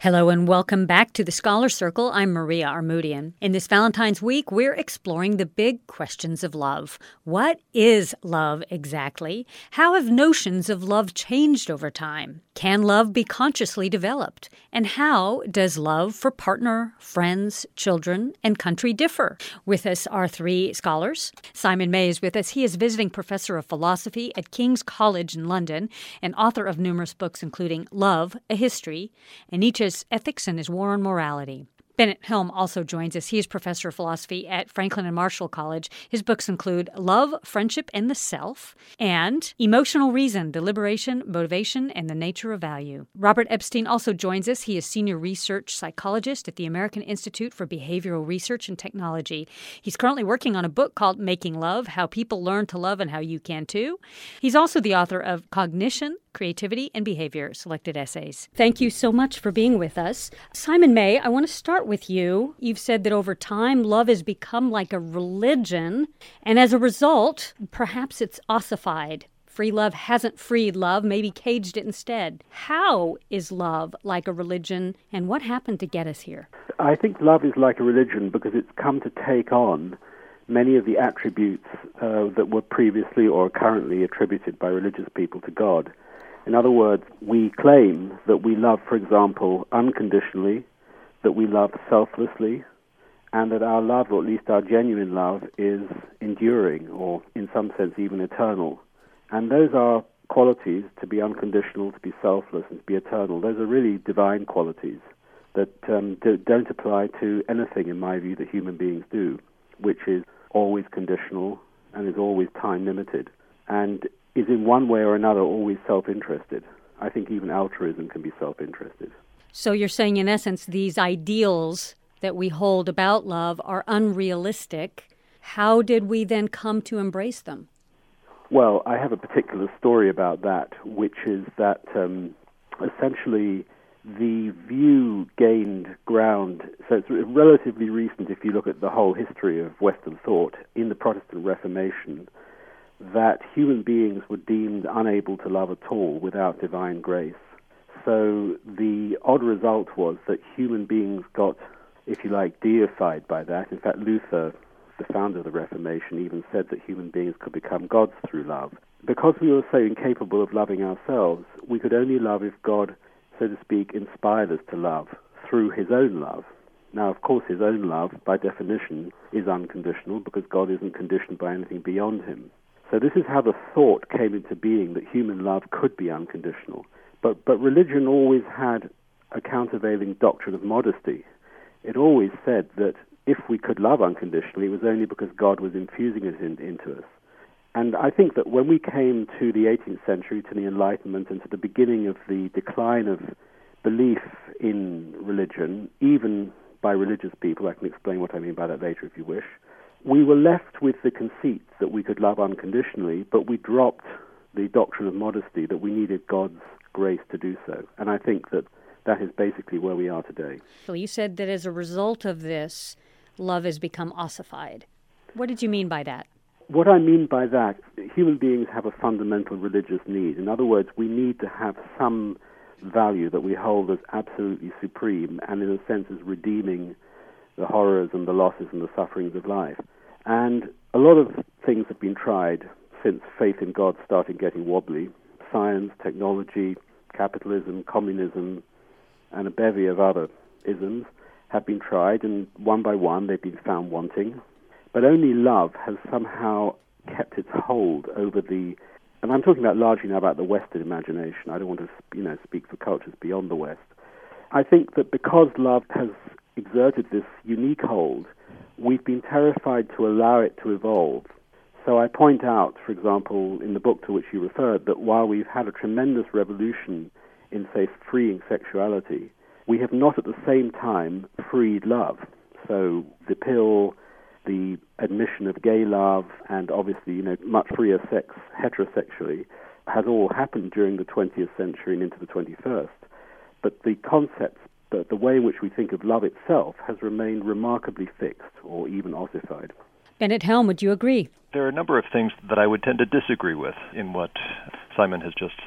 Hello and welcome back to the Scholar Circle. I'm Maria Armoudian. In this Valentine's week, we're exploring the big questions of love. What is love exactly? How have notions of love changed over time? Can love be consciously developed? And how does love for partner, friends, children, and country differ? With us are three scholars. Simon May is with us. He is visiting professor of philosophy at King's College in London and author of numerous books including Love, A History, and Nietzsche's Ethics and His War on Morality. Bennett Helm also joins us. He is professor of philosophy at Franklin and Marshall College. His books include Love, Friendship, and the Self, and Emotional Reason, Deliberation, Motivation, and the Nature of Value. Robert Epstein also joins us. He is senior research psychologist at the American Institute for Behavioral Research and Technology. He's currently working on a book called Making Love, How People Learn to Love and How You Can Too. He's also the author of Cognition, Creativity, and Behavior, Selected Essays. Thank you so much for being with us. Simon May, I want to start with you. You've said that over time, love has become like a religion, and as a result, perhaps it's ossified. Free love hasn't freed love, maybe caged it instead. How is love like a religion, and what happened to get us here? I think love is like a religion because it's come to take on many of the attributes that were previously or currently attributed by religious people to God. In other words, we claim that we love, for example, unconditionally, that we love selflessly, and that our love, or at least our genuine love, is enduring, or in some sense even eternal. And those are qualities, to be unconditional, to be selfless, and to be eternal. Those are really divine qualities that don't apply to anything, in my view, that human beings do, which is always conditional and is always time-limited, and is in one way or another always self-interested. I think even altruism can be self-interested. So you're saying, in essence, these ideals that we hold about love are unrealistic. How did we then come to embrace them? Well, I have a particular story about that, which is that essentially the view gained ground, so it's relatively recent if you look at the whole history of Western thought, in the Protestant Reformation, that human beings were deemed unable to love at all without divine grace. So the odd result was that human beings got, if you like, deified by that. In fact, Luther, the founder of the Reformation, even said that human beings could become gods through love. Because we were so incapable of loving ourselves, we could only love if God, so to speak, inspired us to love through his own love. Now, of course, his own love, by definition, is unconditional because God isn't conditioned by anything beyond him. So this is how the thought came into being that human love could be unconditional. But religion always had a countervailing doctrine of modesty. It always said that if we could love unconditionally, it was only because God was infusing it into us. And I think that when we came to the 18th century, to the Enlightenment, and to the beginning of the decline of belief in religion, even by religious people, I can explain what I mean by that later if you wish, we were left with the conceit that we could love unconditionally, but we dropped the doctrine of modesty, that we needed God's grace to do so. And I think that that is basically where we are today. So you said that as a result of this, love has become ossified. What did you mean by that? What I mean by that, human beings have a fundamental religious need. In other words, we need to have some value that we hold as absolutely supreme and in a sense as redeeming the horrors and the losses and the sufferings of life. And a lot of things have been tried since faith in God started getting wobbly. Science, technology, capitalism, communism, and a bevy of other isms have been tried, and one by one they've been found wanting. But only love has somehow kept its hold over the, and I'm talking about largely now about the Western imagination. I don't want to speak for cultures beyond the West. I think that because love has exerted this unique hold, we've been terrified to allow it to evolve. So I point out, for example, in the book to which you referred, that while we've had a tremendous revolution in, say, freeing sexuality, we have not at the same time freed love. So the pill, the admission of gay love, and obviously, much freer sex heterosexually, has all happened during the 20th century and into the 21st. But the concepts, the way in which we think of love itself has remained remarkably fixed or even ossified. Bennett Helm, would you agree? There are a number of things that I would tend to disagree with in what Simon has just said.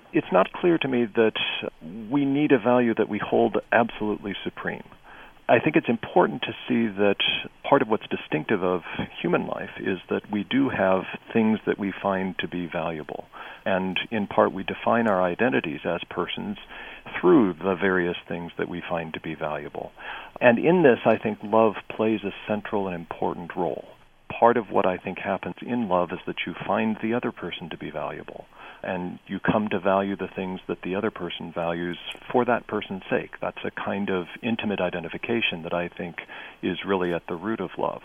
It's not clear to me that we need a value that we hold absolutely supreme. I think it's important to see that part of what's distinctive of human life is that we do have things that we find to be valuable. And in part, we define our identities as persons through the various things that we find to be valuable. And in this, I think love plays a central and important role. Part of what I think happens in love is that you find the other person to be valuable, and you come to value the things that the other person values for that person's sake. That's a kind of intimate identification that I think is really at the root of love.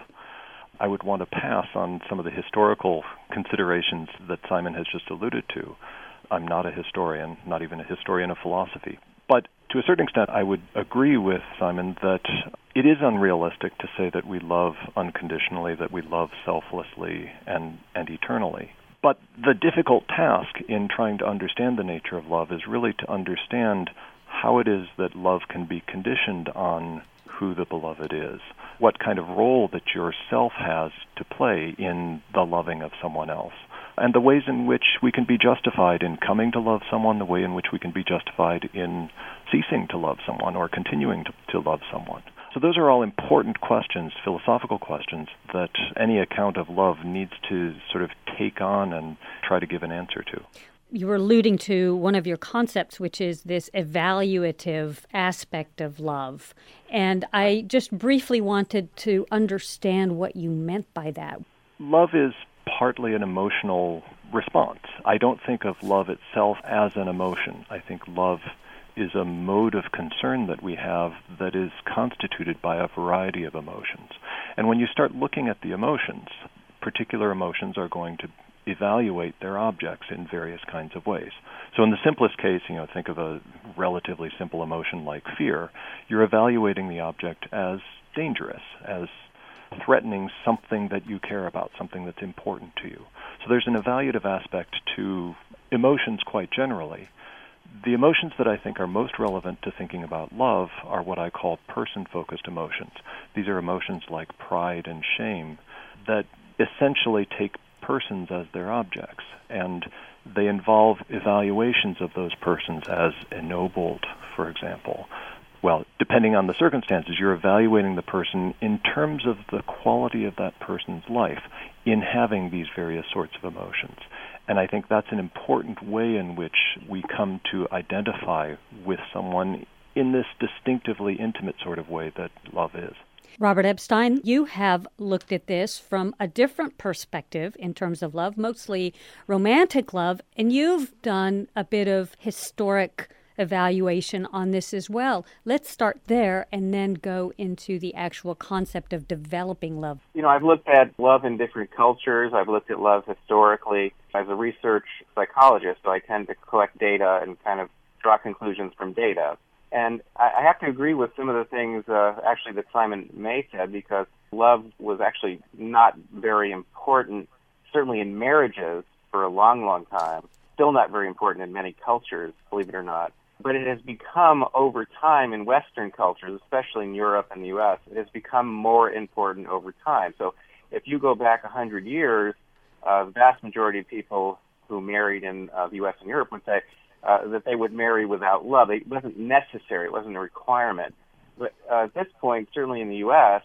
I would want to pass on some of the historical considerations that Simon has just alluded to. I'm not a historian, not even a historian of philosophy. But to a certain extent, I would agree with Simon that it is unrealistic to say that we love unconditionally, that we love selflessly and eternally. But the difficult task in trying to understand the nature of love is really to understand how it is that love can be conditioned on who the beloved is, what kind of role that yourself has to play in the loving of someone else, and the ways in which we can be justified in coming to love someone, the way in which we can be justified in ceasing to love someone or continuing to love someone. So those are all important questions, philosophical questions, that any account of love needs to sort of take on and try to give an answer to. You were alluding to one of your concepts, which is this evaluative aspect of love. And I just briefly wanted to understand what you meant by that. Love is partly an emotional response. I don't think of love itself as an emotion. I think love is a mode of concern that we have that is constituted by a variety of emotions. And when you start looking at the emotions, particular emotions are going to evaluate their objects in various kinds of ways. So in the simplest case, think of a relatively simple emotion like fear. You're evaluating the object as dangerous, as threatening something that you care about, something that's important to you. So there's an evaluative aspect to emotions quite generally. The emotions that I think are most relevant to thinking about love are what I call person-focused emotions. These are emotions like pride and shame that essentially take persons as their objects, and they involve evaluations of those persons as ennobled, for example. Well, depending on the circumstances, you're evaluating the person in terms of the quality of that person's life in having these various sorts of emotions. And I think that's an important way in which we come to identify with someone in this distinctively intimate sort of way that love is. Robert Epstein, you have looked at this from a different perspective in terms of love, mostly romantic love, and you've done a bit of historic evaluation on this as well. Let's start there and then go into the actual concept of developing love. I've looked at love in different cultures. I've looked at love historically. As a research psychologist, so I tend to collect data and kind of draw conclusions from data. And I have to agree with some of the things actually that Simon May said, because love was actually not very important, certainly in marriages for a long, long time. Still not very important in many cultures, believe it or not. But it has become, over time in Western cultures, especially in Europe and the U.S., it has become more important over time. So if you go back 100 years, the vast majority of people who married in the U.S. and Europe would say that they would marry without love. It wasn't necessary. It wasn't a requirement. But at this point, certainly in the U.S.,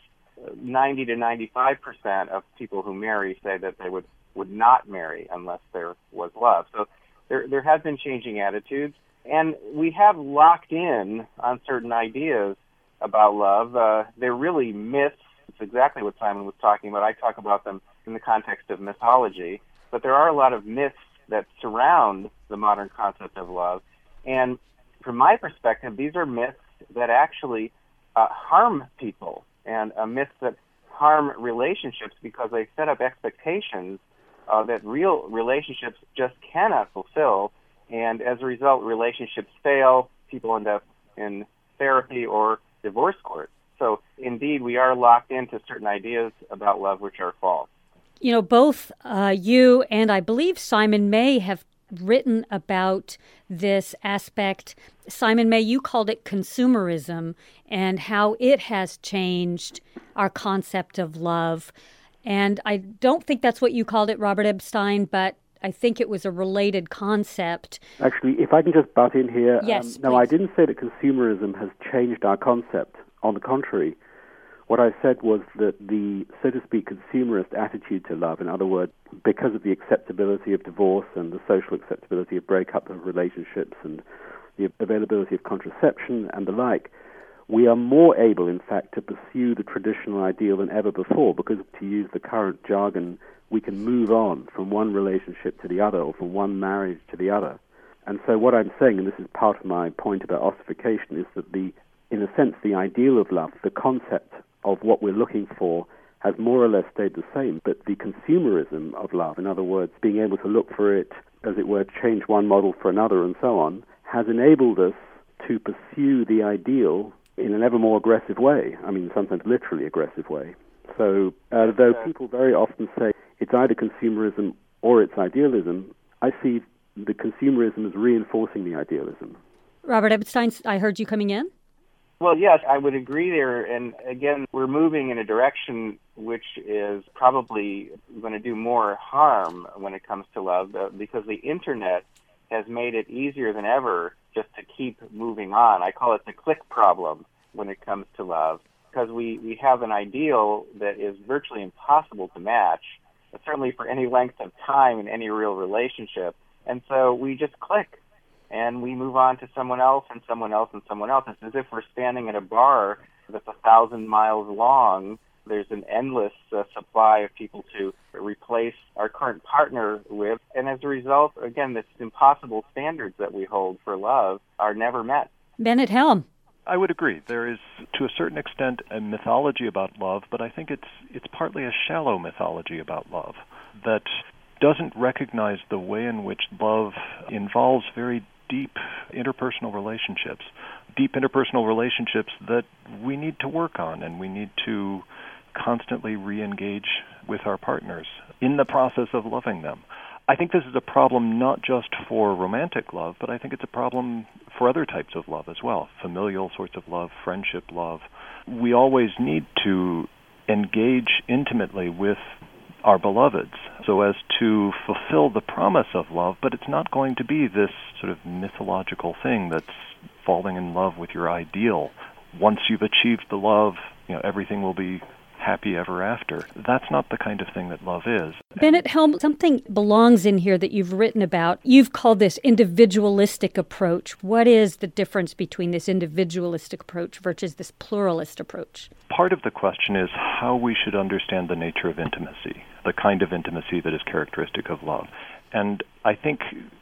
90 to 95% of people who marry say that they would not marry unless there was love. So there have been changing attitudes. And we have locked in on certain ideas about love. They're really myths. It's exactly what Simon was talking about. I talk about them in the context of mythology. But there are a lot of myths that surround the modern concept of love. And from my perspective, these are myths that actually harm people, and myths that harm relationships because they set up expectations that real relationships just cannot fulfill. And as a result, relationships fail, people end up in therapy or divorce court. So indeed, we are locked into certain ideas about love which are false. Both you and I believe Simon May have written about this aspect. Simon May, you called it consumerism and how it has changed our concept of love. And I don't think that's what you called it, Robert Epstein, but I think it was a related concept. Actually, if I can just butt in here. Yes, no, please. I didn't say that consumerism has changed our concept. On the contrary, what I said was that the, so to speak, consumerist attitude to love, in other words, because of the acceptability of divorce and the social acceptability of breakup of relationships and the availability of contraception and the like, we are more able, in fact, to pursue the traditional ideal than ever before because, to use the current jargon, we can move on from one relationship to the other or from one marriage to the other. And so what I'm saying, and this is part of my point about ossification, is that in a sense, the ideal of love, the concept of what we're looking for, has more or less stayed the same. But the consumerism of love, in other words, being able to look for it, as it were, change one model for another and so on, has enabled us to pursue the ideal in an ever more aggressive way. I mean, sometimes literally aggressive way. So, though people very often say it's either consumerism or it's idealism, I see the consumerism as reinforcing the idealism. Robert Epstein, I heard you coming in. Well, yes, I would agree there. And again, we're moving in a direction which is probably going to do more harm when it comes to love because the Internet has made it easier than ever just to keep moving on. I call it the click problem when it comes to love because we have an ideal that is virtually impossible to match, certainly for any length of time in any real relationship. And so we just click. And we move on to someone else and someone else and someone else. It's as if we're standing at a bar that's 1,000 miles long. There's an endless supply of people to replace our current partner with. And as a result, again, this impossible standards that we hold for love are never met. Bennett Helm. I would agree. There is, to a certain extent, a mythology about love, but I think it's partly a shallow mythology about love that doesn't recognize the way in which love involves very deep interpersonal relationships that we need to work on and we need to constantly re-engage with our partners in the process of loving them. I think this is a problem not just for romantic love, but I think it's a problem for other types of love as well, familial sorts of love, friendship love. We always need to engage intimately with our beloveds so as to fulfill the promise of love, but it's not going to be this sort of mythological thing that's falling in love with your ideal. Once you've achieved the love, everything will be happy ever after. That's not the kind of thing that love is. Bennett Helm, something belongs in here that you've written about. You've called this individualistic approach. What is the difference between this individualistic approach versus this pluralist approach? Part of the question is how we should understand the nature of intimacy, the kind of intimacy that is characteristic of love. And I think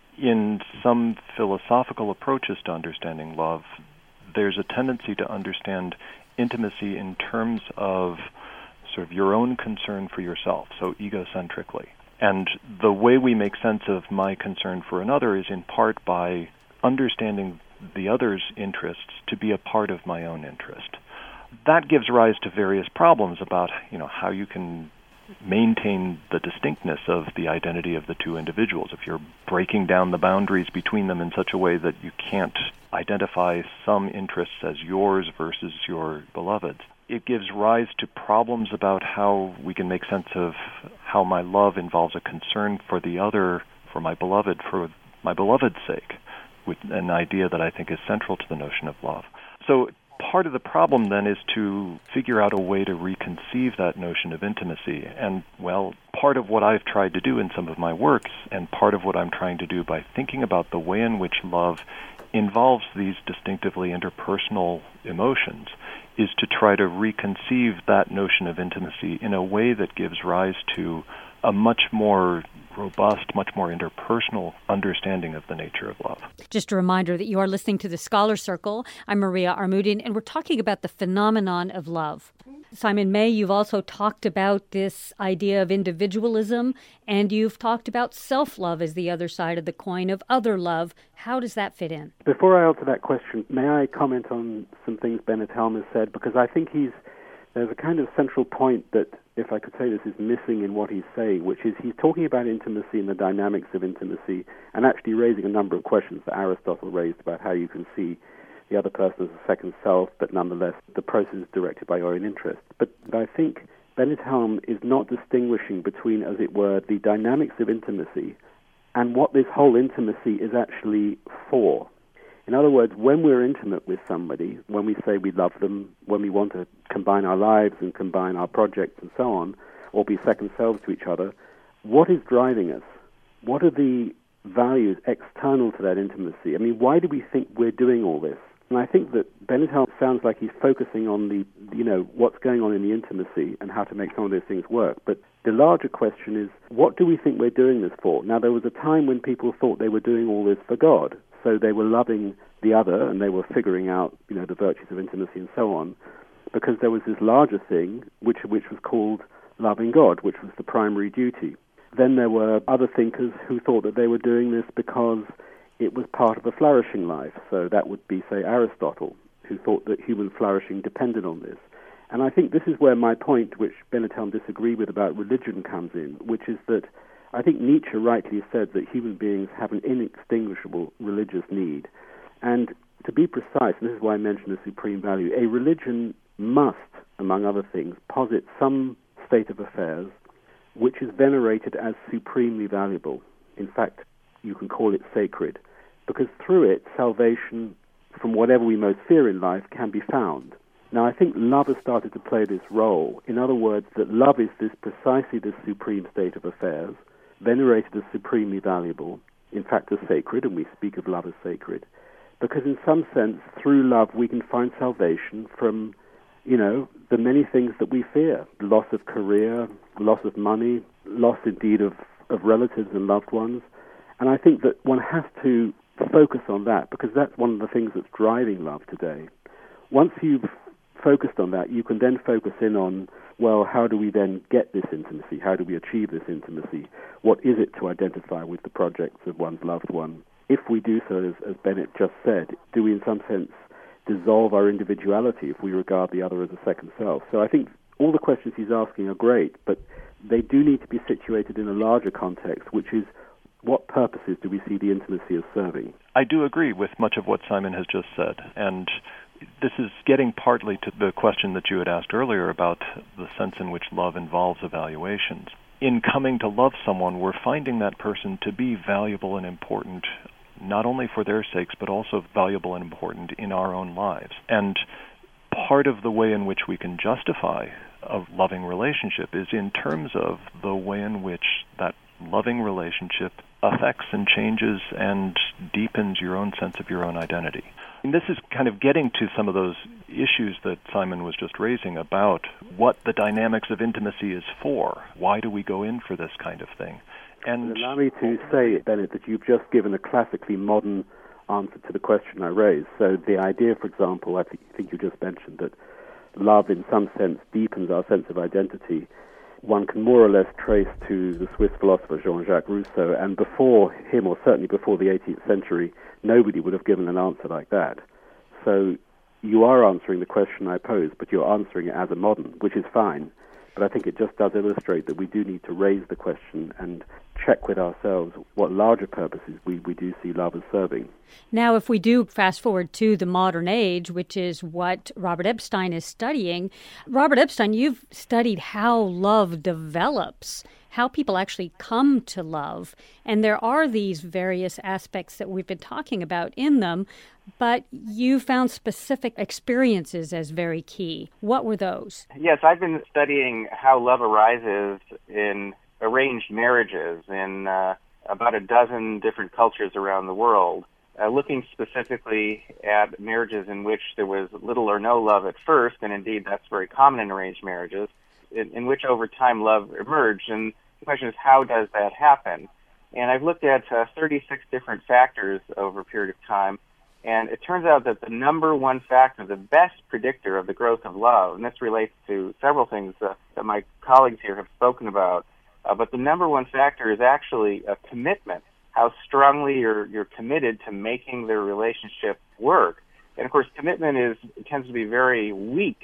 in some philosophical approaches to understanding love, there's a tendency to understand intimacy in terms of sort of your own concern for yourself, so egocentrically. And the way we make sense of my concern for another is in part by understanding the other's interests to be a part of my own interest. That gives rise to various problems about, how you can maintain the distinctness of the identity of the two individuals. If you're breaking down the boundaries between them in such a way that you can't identify some interests as yours versus your beloved's, it gives rise to problems about how we can make sense of how my love involves a concern for the other, for my beloved's sake, with an idea that I think is central to the notion of love. So part of the problem then is to figure out a way to reconceive that notion of intimacy. And, part of what I've tried to do in some of my works, and part of what I'm trying to do by thinking about the way in which love involves these distinctively interpersonal emotions, is to try to reconceive that notion of intimacy in a way that gives rise to a much more robust, much more interpersonal understanding of the nature of love. Just a reminder that you are listening to The Scholar Circle. I'm Maria Armoudian, and we're talking about the phenomenon of love. Simon May, you've also talked about this idea of individualism, and you've talked about self-love as the other side of the coin of other love. How does that fit in? Before I answer that question, may I comment on some things Bennett Helm has said? Because I think there's a kind of central point that, if I could say this, is missing in what he's saying, which is he's talking about intimacy and the dynamics of intimacy and actually raising a number of questions that Aristotle raised about how you can see the other person as a second self, but nonetheless the process is directed by your own interest. But I think Bennett Helm is not distinguishing between, as it were, the dynamics of intimacy and what this whole intimacy is actually for. In other words, when we're intimate with somebody, when we say we love them, when we want to combine our lives and combine our projects and so on, or be second selves to each other, what is driving us? What are the values external to that intimacy? I mean, why do we think we're doing all this? And I think that Bennett sounds like he's focusing on the, what's going on in the intimacy and how to make some of those things work. But the larger question is, what do we think we're doing this for? Now, there was a time when people thought they were doing all this for God. So they were loving the other and they were figuring out, the virtues of intimacy and so on, because there was this larger thing which was called loving God, which was the primary duty. Then there were other thinkers who thought that they were doing this because it was part of a flourishing life. So that would be, say, Aristotle, who thought that human flourishing depended on this. And I think this is where my point, which Bennett disagreed with about religion, comes in, which is that I think Nietzsche rightly said that human beings have an inextinguishable religious need. And to be precise, and this is why I mentioned the supreme value, a religion must, among other things, posit some state of affairs which is venerated as supremely valuable. In fact, you can call it sacred, because through it, salvation from whatever we most fear in life can be found. Now, I think love has started to play this role. In other words, that love is precisely this supreme state of affairs, venerated as supremely valuable, in fact as sacred, and we speak of love as sacred, because in some sense, through love, we can find salvation from, the many things that we fear: loss of career, loss of money, loss indeed of relatives and loved ones. And I think that one has to focus on that, because that's one of the things that's driving love today. Once you've focused on that, you can then focus in on, well, how do we then get this intimacy? How do we achieve this intimacy? What is it to identify with the projects of one's loved one? If we do so, as Bennett just said, do we in some sense dissolve our individuality if we regard the other as a second self? So I think all the questions he's asking are great, but they do need to be situated in a larger context, which is, what purposes do we see the intimacy as serving? I do agree with much of what Simon has just said, and this is getting partly to the question that you had asked earlier about the sense in which love involves evaluations. In coming to love someone, we're finding that person to be valuable and important, not only for their sakes, but also valuable and important in our own lives. And part of the way in which we can justify a loving relationship is in terms of the way in which that loving relationship affects and changes and deepens your own sense of your own identity. And this is kind of getting to some of those issues that Simon was just raising about what the dynamics of intimacy is for. Why do we go in for this kind of thing? And allow me to say, Bennett, that you've just given a classically modern answer to the question I raised. So the idea, for example, I think you just mentioned that love in some sense deepens our sense of identity. One can more or less trace to the Swiss philosopher Jean-Jacques Rousseau, and before him, or certainly before the 18th century, nobody would have given an answer like that. So you are answering the question I posed, but you're answering it as a modern, which is fine. But I think it just does illustrate that we do need to raise the question and check with ourselves what larger purposes we do see love as serving. Now, if we do fast forward to the modern age, which is what Robert Epstein is studying, Robert Epstein, you've studied how love develops, how people actually come to love. And there are these various aspects that we've been talking about in them, but you found specific experiences as very key. What were those? Yes, I've been studying how love arises in arranged marriages in about a dozen different cultures around the world, looking specifically at marriages in which there was little or no love at first, and indeed that's very common in arranged marriages, in which over time love emerged. And the question is, how does that happen? And I've looked at 36 different factors over a period of time, and it turns out that the number one factor, the best predictor of the growth of love, and this relates to several things that my colleagues here have spoken about, but the number one factor is actually a commitment, how strongly you're committed to making the relationship work. And of course, commitment tends to be very weak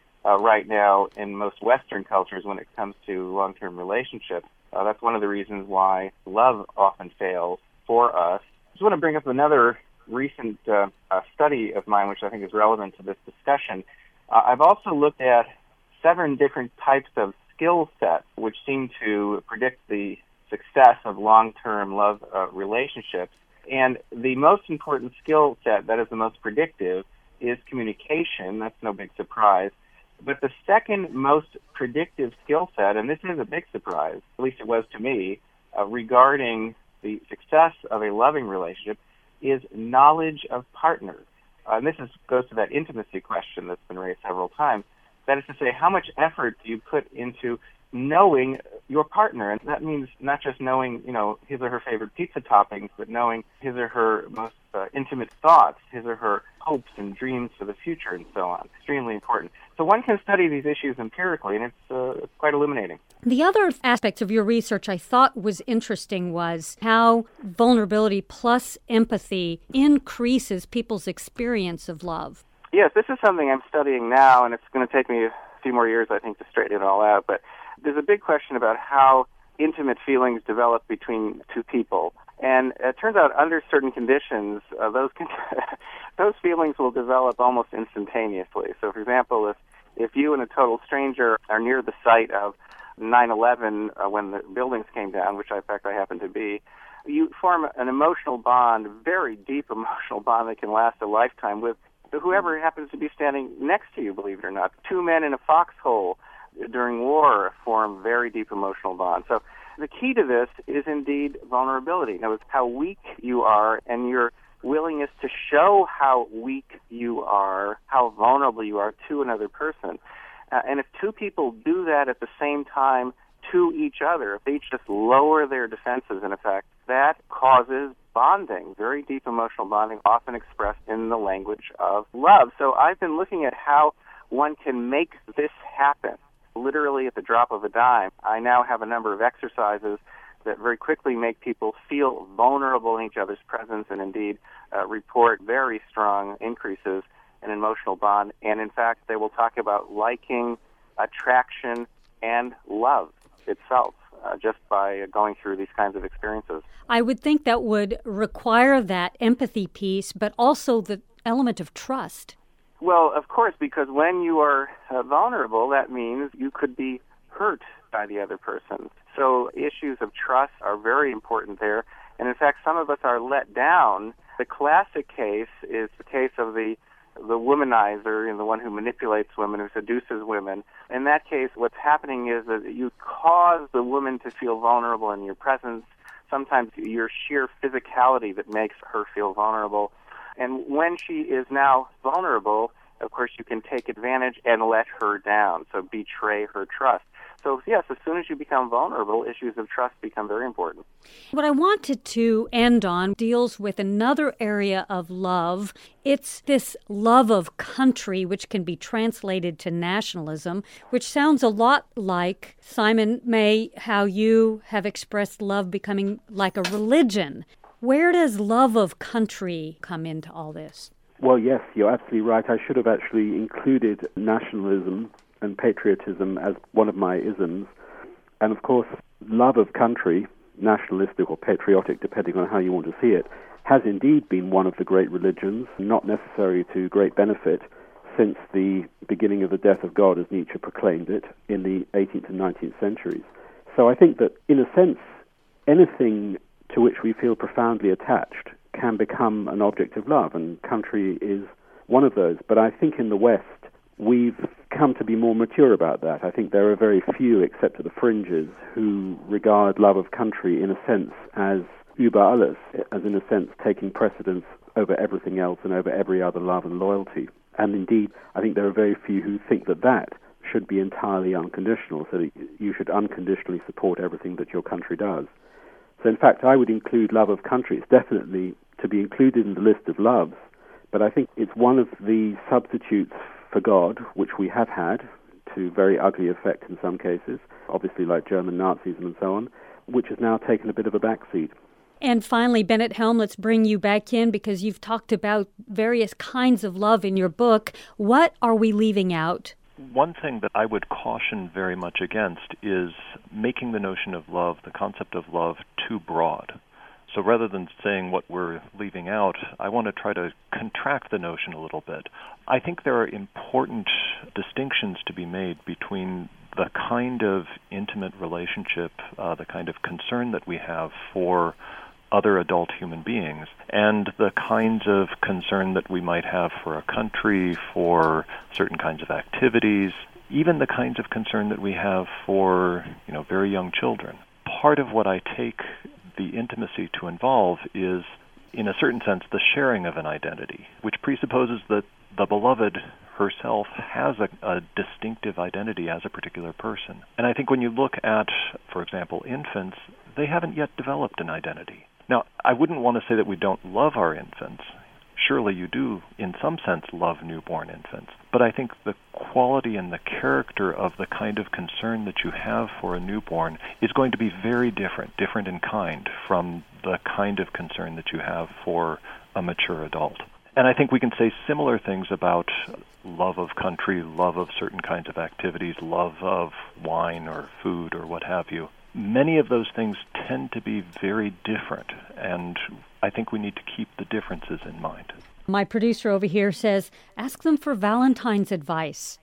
right now in most Western cultures when it comes to long-term relationships. That's one of the reasons why love often fails for us. I just want to bring up another recent study of mine, which I think is relevant to this discussion. I've also looked at 7 different types of skill sets which seem to predict the success of long-term love relationships. And the most important skill set that is the most predictive is communication. That's no big surprise. But the second most predictive skill set, and this is a big surprise, at least it was to me, regarding the success of a loving relationship, is knowledge of partners. And this goes to that intimacy question that's been raised several times. That is to say, how much effort do you put into knowing your partner? And that means not just knowing, his or her favorite pizza toppings, but knowing his or her most intimate thoughts, his or her hopes and dreams for the future, and so on. Extremely important. So one can study these issues empirically, and it's quite illuminating. The other aspect of your research I thought was interesting was how vulnerability plus empathy increases people's experience of love. Yes, this is something I'm studying now, and it's going to take me a few more years, I think, to straighten it all out. But there's a big question about how intimate feelings develop between two people. And it turns out under certain conditions, those feelings will develop almost instantaneously. So, for example, if you and a total stranger are near the site of 9/11 when the buildings came down, which in fact I happen to be, you form an emotional bond, very deep emotional bond that can last a lifetime with whoever happens to be standing next to you, believe it or not. Two men in a foxhole during war form very deep emotional bonds. So the key to this is indeed vulnerability. Now, it's how weak you are and your willingness to show how weak you are, how vulnerable you are to another person. And if two people do that at the same time to each other, if they each just lower their defenses, in effect, that causes bonding, very deep emotional bonding, often expressed in the language of love. So I've been looking at how one can make this happen, literally at the drop of a dime. I now have a number of exercises that very quickly make people feel vulnerable in each other's presence and indeed report very strong increases in emotional bond. And in fact, they will talk about liking, attraction, and love itself just by going through these kinds of experiences. I would think that would require that empathy piece, but also the element of trust. Well, of course, because when you are vulnerable, that means you could be hurt by the other person. So issues of trust are very important there. And in fact, some of us are let down. The classic case is the case of the womanizer, the one who manipulates women, who seduces women. In that case, what's happening is that you cause the woman to feel vulnerable in your presence. Sometimes your sheer physicality that makes her feel vulnerable. And when she is now vulnerable, of course, you can take advantage and let her down, so betray her trust. So, yes, as soon as you become vulnerable, issues of trust become very important. What I wanted to end on deals with another area of love. It's this love of country, which can be translated to nationalism, which sounds a lot like, Simon May, how you have expressed love becoming like a religion. Where does love of country come into all this? Well, yes, you're absolutely right. I should have actually included nationalism and patriotism as one of my isms. And of course, love of country, nationalistic or patriotic, depending on how you want to see it, has indeed been one of the great religions, not necessarily to great benefit, since the beginning of the death of God, as Nietzsche proclaimed it, in the 18th and 19th centuries. So I think that, in a sense, anything to which we feel profoundly attached can become an object of love, and country is one of those. But I think in the West, we've come to be more mature about that. I think there are very few, except at the fringes, who regard love of country in a sense as über alles, as in a sense taking precedence over everything else and over every other love and loyalty. And indeed, I think there are very few who think that that should be entirely unconditional, so that you should unconditionally support everything that your country does. So in fact, I would include love of country. It's definitely to be included in the list of loves, but I think it's one of the substitutes for God, which we have had, to very ugly effect in some cases, obviously like German Nazism and so on, which has now taken a bit of a backseat. And finally, Bennett Helm, let's bring you back in because you've talked about various kinds of love in your book. What are we leaving out? One thing that I would caution very much against is making the notion of love, the concept of love, too broad. So rather than saying what we're leaving out, I want to try to contract the notion a little bit. I think there are important distinctions to be made between the kind of intimate relationship, the kind of concern that we have for other adult human beings, and the kinds of concern that we might have for a country, for certain kinds of activities, even the kinds of concern that we have for, very young children. Part of what I take the intimacy to involve is, in a certain sense, the sharing of an identity, which presupposes that the beloved herself has a distinctive identity as a particular person. And I think when you look at, for example, infants, they haven't yet developed an identity. Now, I wouldn't want to say that we don't love our infants. Surely you do, in some sense, love newborn infants. But I think the quality and the character of the kind of concern that you have for a newborn is going to be very different in kind from the kind of concern that you have for a mature adult. And I think we can say similar things about love of country, love of certain kinds of activities, love of wine or food or what have you. Many of those things tend to be very different, and I think we need to keep the differences in mind. My producer over here says, ask them for Valentine's advice.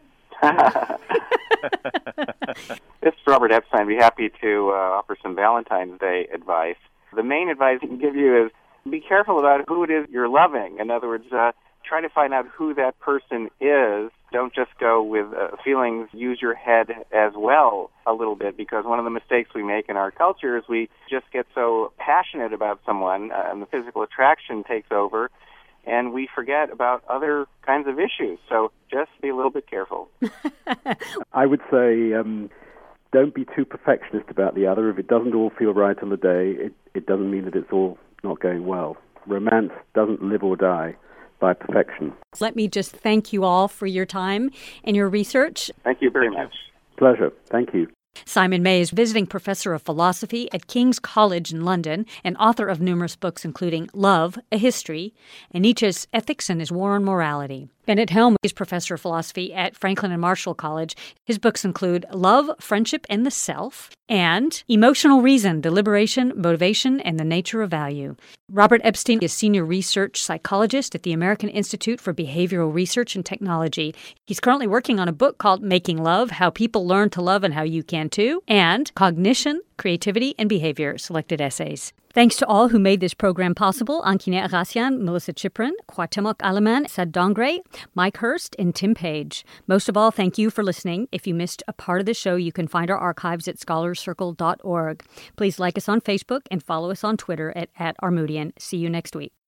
This is Robert Epstein. I'd be happy to offer some Valentine's Day advice. The main advice I can give you is be careful about who it is you're loving. In other words, try to find out who that person is. Don't just go with feelings. Use your head as well a little bit, because one of the mistakes we make in our culture is we just get so passionate about someone and the physical attraction takes over, and we forget about other kinds of issues. So just be a little bit careful. I would say don't be too perfectionist about the other. If it doesn't all feel right on the day, it doesn't mean that it's all not going well. Romance doesn't live or die by perfection. Let me just thank you all for your time and your research. Thank you very much. Pleasure. Thank you. Simon May is visiting professor of philosophy at King's College in London and author of numerous books, including Love, A History, and Nietzsche's Ethics and His War on Morality. Bennett Helm is professor of philosophy at Franklin and Marshall College. His books include Love, Friendship, and the Self, and Emotional Reason, Deliberation, Motivation, and the Nature of Value. Robert Epstein is senior research psychologist at the American Institute for Behavioral Research and Technology. He's currently working on a book called Making Love, How People Learn to Love and How You Can Too, and Cognition, Creativity, and Behavior, Selected Essays. Thanks to all who made this program possible: Ankine Agassian, Melissa Chiprin, Kwatemok Alaman, Sad Dongre, Mike Hurst, and Tim Page. Most of all, thank you for listening. If you missed a part of the show, you can find our archives at scholarscircle.org. Please like us on Facebook and follow us on Twitter at @Armoudian. See you next week.